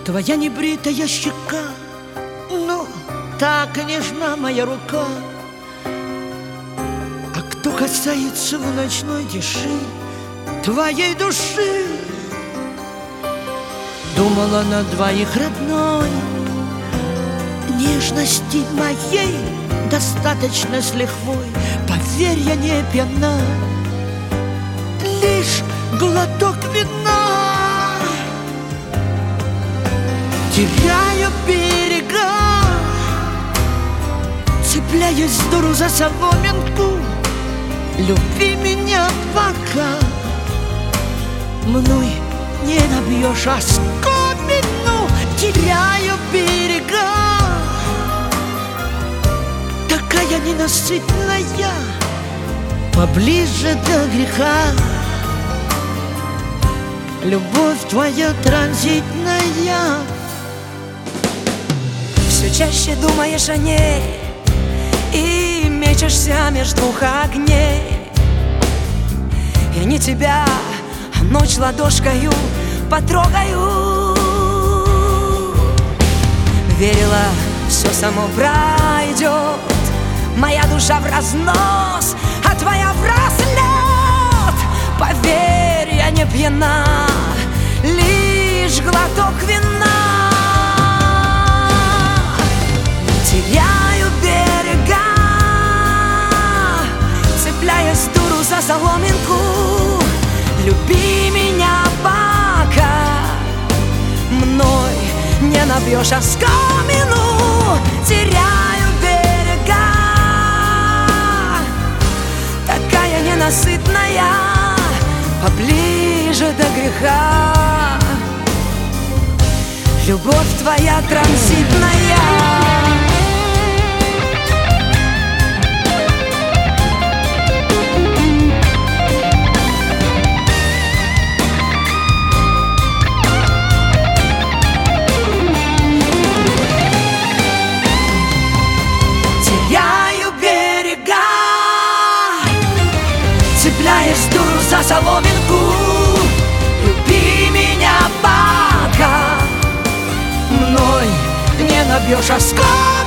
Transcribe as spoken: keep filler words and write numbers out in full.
Твоя небритая щека, ну, так нежна моя рука. А кто касается в ночной тиши твоей души? Думала на двоих, родной, нежности моей достаточно с лихвой. Поверь, я не пьяна, лишь глоток вина. Теряю берега, цепляюсь дуру за соломинку. Люби меня пока мной не набьешь оскомину. Теряю берега, такая ненасытная, поближе до греха. Любовь твоя транзитная. Все чаще думаешь о ней и мечешься между двух огней. Я не тебя, а ночь ладошкою потрогаю. Верила, все само пройдет, моя душа в разнос, а твоя в разлет. Поверь, я не пьяна, лишь глоток вина. Теряю берега, цепляясь дуру за соломинку. Люби меня пока мной не набьешь оскомину. Теряю берега, такая ненасытная, поближе до греха. Любовь твоя транзитная. Цепляясь дуру за соломинку. Люби меня пока мной не набьешь оскомину.